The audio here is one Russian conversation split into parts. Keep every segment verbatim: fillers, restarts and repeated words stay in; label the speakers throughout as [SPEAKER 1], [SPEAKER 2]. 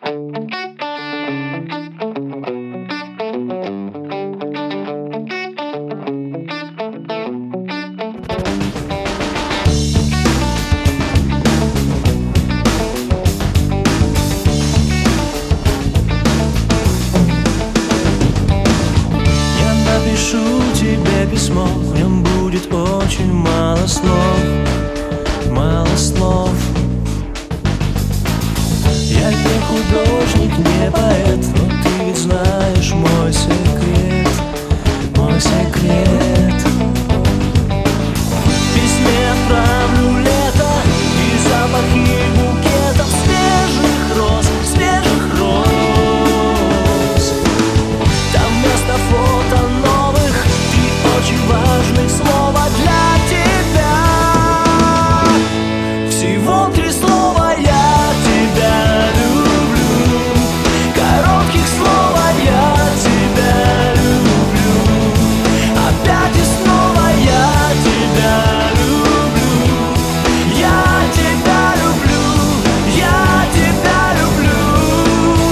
[SPEAKER 1] Напишу тебе письмо, в нем будет очень мало слов, мало слов. Я не художник, не поэт, но ты ведь знаешь мой секрет, мой секрет. В письме отправлю лето и запахи букетов свежих роз, свежих роз. Там вместо фото новых три очень важных слова для тебя. Всего три слова: я тебя люблю. Коротких слова: я тебя люблю. Опять и снова: я тебя люблю. Я тебя люблю. Я тебя люблю.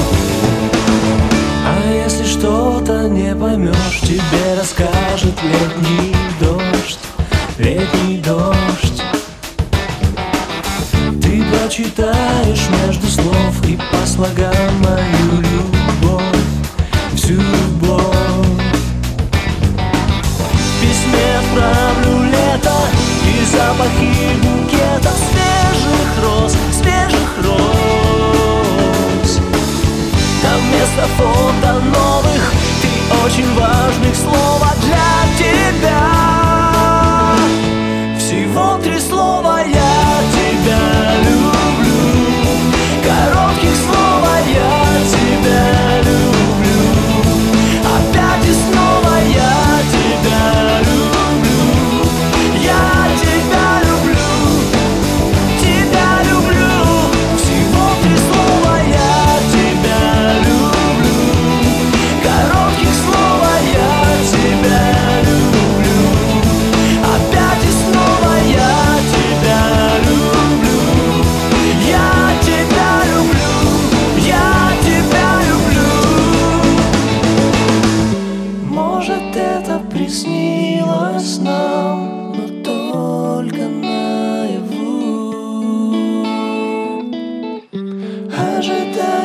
[SPEAKER 1] А если что-то не поймешь, тебе расскажет летний дождь, летний дождь. Ты прочитаешь между слов и по слогам мою любовь, всю любовь. В письме отправлю лето и запахи букетов свежих роз, свежих роз. Там вместо фото новых три очень важных слова для тебя. Всего три слова: я тебя люблю. Коротких слова: я тебя люблю. Опять и снова: я тебя люблю. Я тебя люблю. Тебя люблю. Всего три слова: я тебя люблю. Коротких слова: я тебя люблю. Опять и снова: я тебя люблю. Я тебя люблю. Я тебя люблю. Может, это приснилось нам, но только наяву. Ожидаю